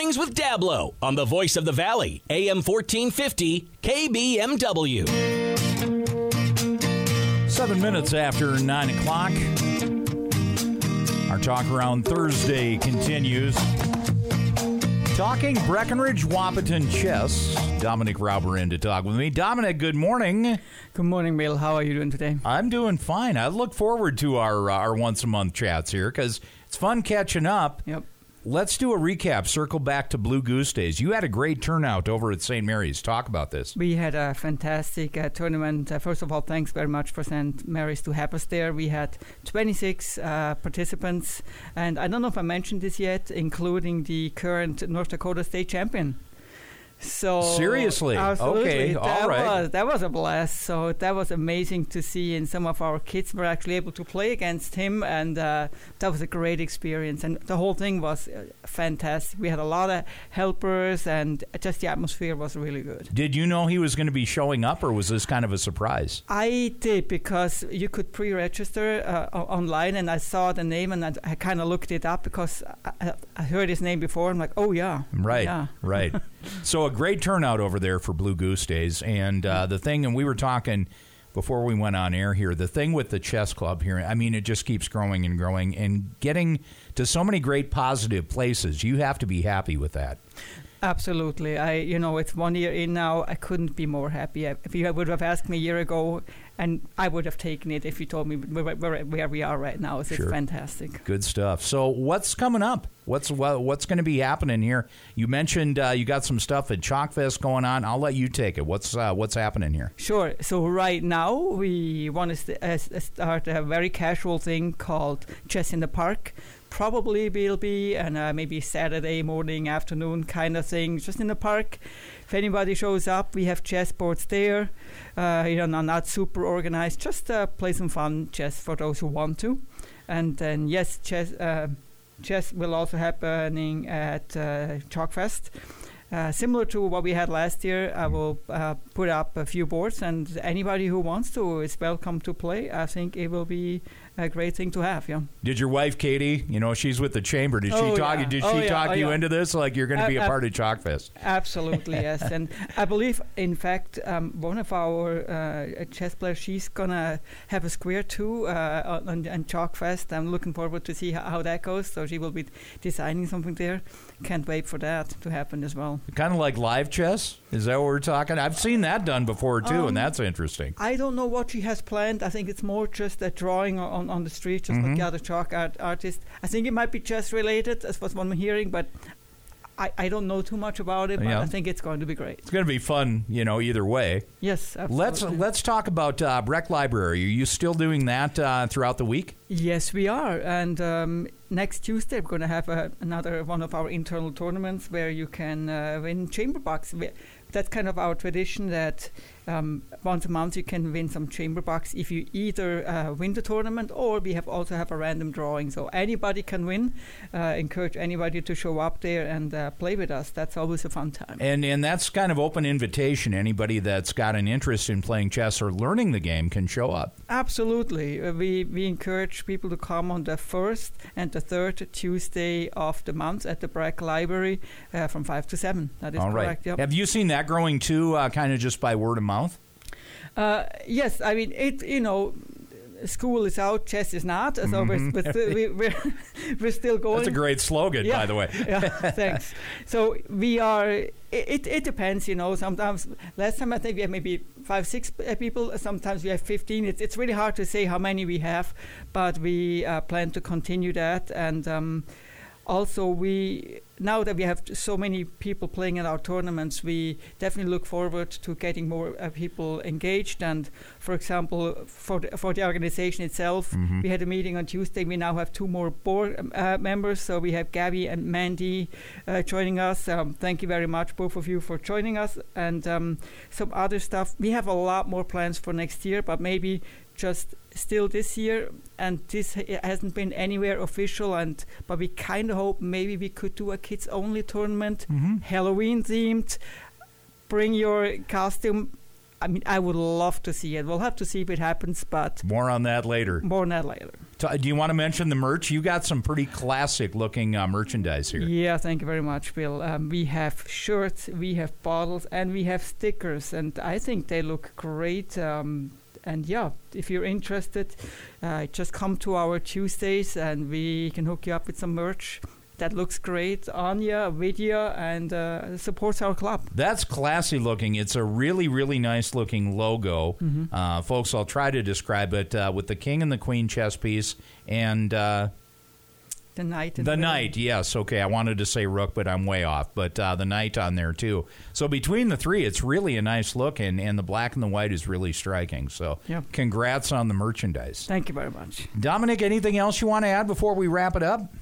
Mornings with Dablo on the Voice of the Valley, AM 1450, KBMW. 7 minutes after 9 o'clock. Our Talk Around Thursday continues. Talking Breckenridge Wahpeton chess. Dominic Rauber in to talk with me. Dominic, good morning. Good morning, Bill. How are you doing today? I'm doing fine. I look forward to our once-a-month chats here because it's fun catching up. Yep. Let's do a recap. Circle back to Blue Goose Days. You had a great turnout over at St. Mary's. Talk about this. We had a fantastic tournament. First of all, thanks very much for St. Mary's to have us there. We had 26 participants, and I don't know if I mentioned this yet, including the current North Dakota state champion. So seriously, absolutely. Okay, all right. That was a blast. So that was amazing to see, and some of our kids were actually able to play against him, and that was a great experience. And the whole thing was fantastic. We had a lot of helpers, and just the atmosphere was really good. Did you know he was going to be showing up, or was this kind of a surprise? I did, because you could pre-register online, and I saw the name, and I kind of looked it up because I heard his name before. I'm like, oh yeah, right, yeah. Right. So a great turnout over there for Blue Goose Days. And the thing, and we were talking before we went on air here, the thing with the chess club here, I mean, it just keeps growing and growing and getting to so many great positive places. You have to be happy with that. Absolutely. It's 1 year in now. I couldn't be more happy. If you would have asked me a year ago, and I would have taken it if you told me where we are right now. So sure. It's fantastic. Good stuff. So what's coming up? What's going to be happening here? You mentioned you got some stuff at Chalkfest going on. I'll let you take it. What's happening here? Sure. So right now we want to start a very casual thing called Chess in the Park. Probably will be and maybe Saturday morning, afternoon kind of thing, just in the park. If anybody shows up, we have chess boards there. Not super organized, just play some fun chess for those who want to. And then yes, chess will also happening at Chalkfest. Similar to what we had last year, I will put up a few boards, and anybody who wants to is welcome to play. I think it will be a great thing to have. Yeah. Did your wife Katie? She's with the chamber. Did she talk you into this? Like you're going to be a part of Chalkfest? Absolutely, yes. And I believe, in fact, one of our chess players, she's gonna have a square too on Chalkfest. I'm looking forward to see how that goes. So she will be designing something there. Can't wait for that to happen as well. Kind of like live chess? Is that what we're talking? I've seen that done before too, and that's interesting. I don't know what she has planned. I think it's more just a drawing on the street, just like the other chalk artist. I think it might be chess related, as what I'm hearing, but I don't know too much about it, but I think it's going to be great. It's going to be fun, either way. Yes, absolutely. Let's talk about Breck Library. Are you still doing that throughout the week? Yes, we are. And next Tuesday, we're going to have another one of our internal tournaments where you can win chamber box. That's kind of our tradition that once a month you can win some chamber box if you either win the tournament, or we also have a random drawing. So anybody can win. Encourage anybody to show up there and play with us. That's always a fun time. And that's kind of open invitation. Anybody that's got an interest in playing chess or learning the game can show up. Absolutely. We encourage people to come on the 1st and the 3rd Tuesday of the month at the Breck Library from 5 to 7. That is all correct. Right. Yep. Have you seen that growing too, kind of just by word of mouth? Yes. I mean, school is out, chess is not. So we're still going. That's a great slogan, by the way. Yeah, thanks. So we are. It depends, Sometimes last time I think we had maybe 5-6 people. Sometimes we have 15. It's really hard to say how many we have, but we plan to continue that. And also, now that we have so many people playing in our tournaments, we definitely look forward to getting more people engaged. And for example, for the organization itself, we had a meeting on Tuesday. We now have 2 more board members. So we have Gabby and Mandy joining us. Thank you very much, both of you, for joining us. And some other stuff. We have a lot more plans for next year, but maybe just still this year, and this hasn't been anywhere official, but we kind of hope maybe we could do a kids only tournament, Halloween themed. Bring your costume. I mean, I would love to see it. We'll have to see if it happens, but more on that later. Do you want to mention the merch? You got some pretty classic-looking merchandise here. Yeah, thank you very much, Bill. We have shirts, we have bottles, and we have stickers, and I think they look great. And yeah, if you're interested, just come to our Tuesdays, and we can hook you up with some merch that looks great on you, with you, and supports our club. That's classy looking. It's a really, really nice looking logo. Mm-hmm. Folks, I'll try to describe it with the king and the queen chess piece and the knight. The knight, yes. Okay, I wanted to say rook, but I'm way off. But the knight on there, too. So between the three, it's really a nice look, and the black and the white is really striking. So Congrats on the merchandise. Thank you very much. Dominic, anything else you want to add before we wrap it up?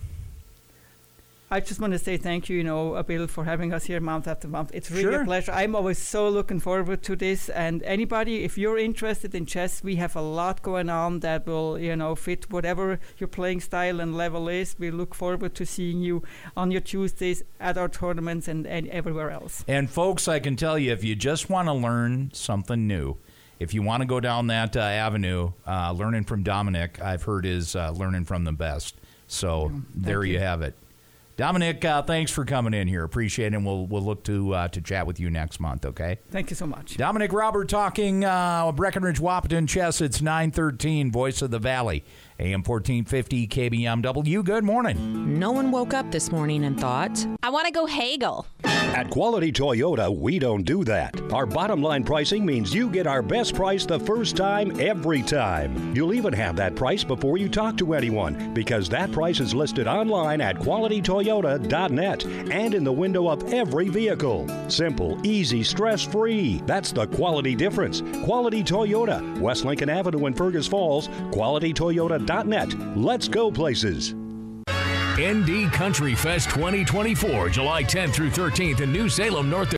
I just want to say thank you, Bill, for having us here month after month. It's really a pleasure. I'm always so looking forward to this. And anybody, if you're interested in chess, we have a lot going on that will, fit whatever your playing style and level is. We look forward to seeing you on your Tuesdays at our tournaments and everywhere else. And folks, I can tell you, if you just want to learn something new, if you want to go down that avenue, learning from Dominic, I've heard is learning from the best. So there you have it. Dominic, thanks for coming in here. Appreciate it, and we'll look to chat with you next month, okay? Thank you so much. Dominic Robert talking Breckenridge Wahpeton Chess. It's 9:13, Voice of the Valley, AM 1450 KBMW. Good morning. No one woke up this morning and thought, I want to go haggle. At Quality Toyota, we don't do that. Our bottom line pricing means you get our best price the first time, every time. You'll even have that price before you talk to anyone, because that price is listed online at qualitytoyota.net and in the window of every vehicle. Simple, easy, stress-free. That's the quality difference. Quality Toyota, West Lincoln Avenue in Fergus Falls, qualitytoyota.net. Let's go places. ND Country Fest 2024, July 10th through 13th in New Salem, North